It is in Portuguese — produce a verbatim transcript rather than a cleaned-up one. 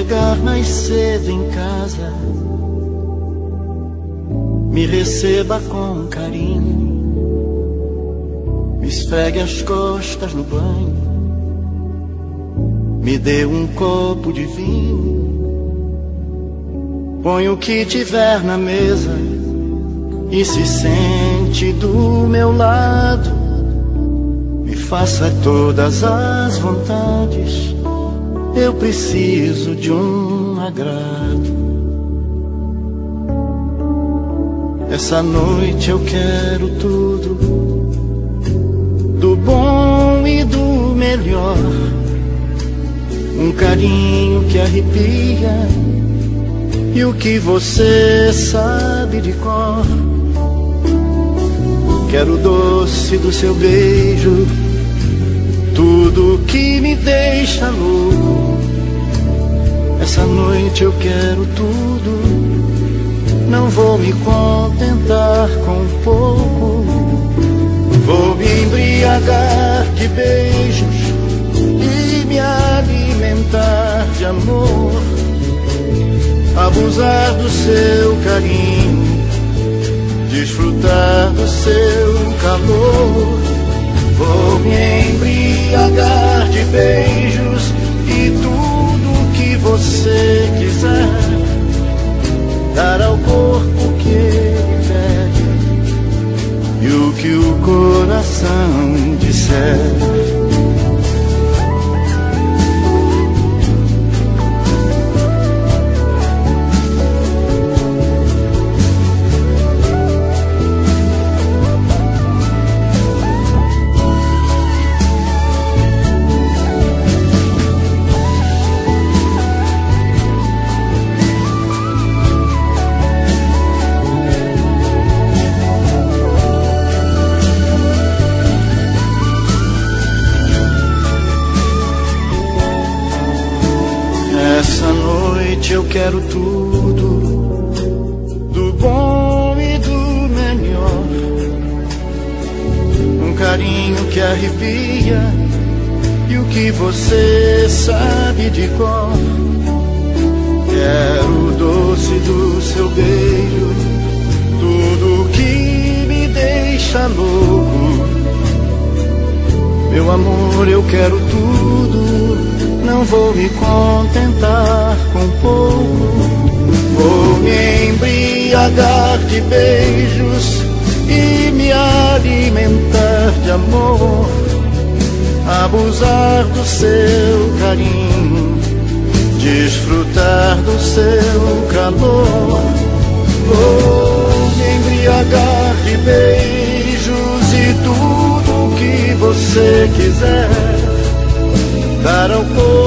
chegar mais cedo em casa, me receba com carinho, me esfregue as costas no banho, me dê um copo de vinho, põe o que tiver na mesa e se sente do meu lado, me faça todas as vontades, eu preciso de um agrado. Essa noite eu quero tudo, do bom e do melhor, um carinho que arrepia e o que você sabe de cor. Quero o doce do seu beijo, tudo que me deixa louco. Essa noite eu quero tudo, não vou me contentar com pouco. Vou me embriagar de beijos e me alimentar de amor, abusar do seu carinho, desfrutar do seu calor. Vou me embriagar de beijos e tudo que você quiser, dar ao corpo que ele pede e o que o coração disser. Essa noite eu quero tudo, do bom e do melhor, um carinho que arrepia e o que você sabe de cor. Quero o doce do seu beijo, tudo que me deixa louco. Meu amor, eu quero tudo, não vou me contentar com pouco. Vou me embriagar de beijos e me alimentar de amor, abusar do seu carinho, desfrutar do seu calor. Vou me embriagar de beijos e tudo que você quiser, dar ao corpo